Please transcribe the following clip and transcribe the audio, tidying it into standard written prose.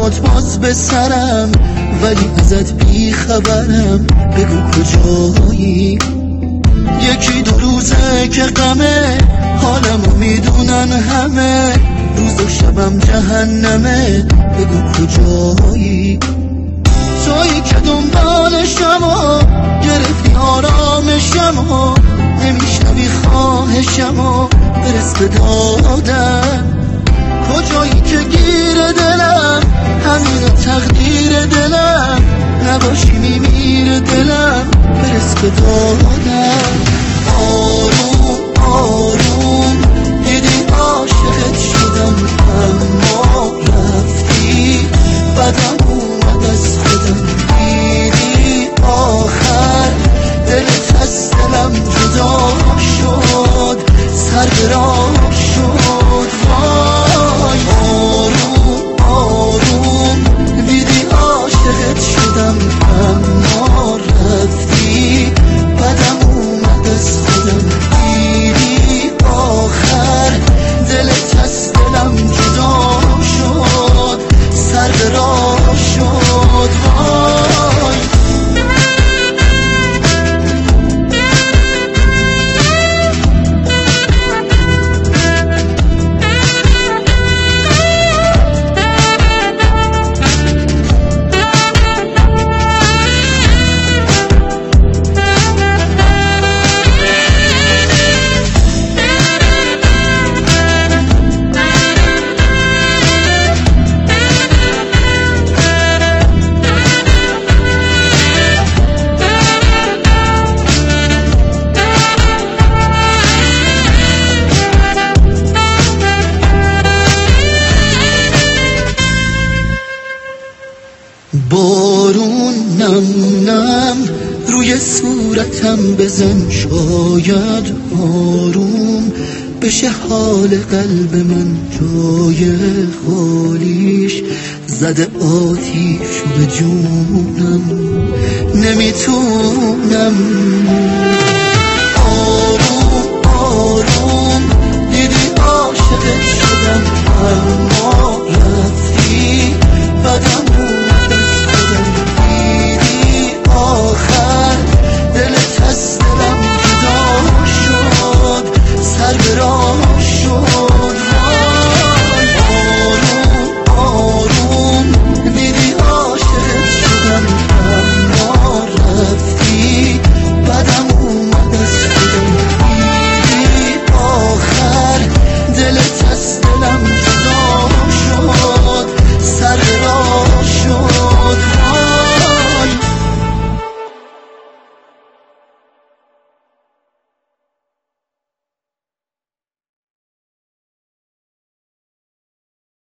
میاد باز به سرم، ولی ازت بی خبرم. بگو کجایی؟ یکی دو روزه که غمه، حالمو میدونن همه، روز و شبم جهنمه. بگو کجایی؟ تویی که دنبالشم و گرفتی آرامشم و نمیشنوی خواهشم و برس به دادم. کجایی که گیر دلم، همین تقدیر دلم، نباشی میمیره دلم، برس به دادم. آروم آروم دیدی عاشقت شدم، اما رفتی بدم اومد از خودم. دیدی آخر دلت از دلم جدا شد، سر به راه شد. وای آروم آروم دیدی عاشقت شدم، اما رفتی بدم اومد از خودم. دیدی آخر دلت از دلم جدا شد، سر به راه شد. وای بارون نم نم روی صورتم بزن، شاید آروم بشه حال قلب من. جای خالیش زده آتیش به جونم، نمیتونم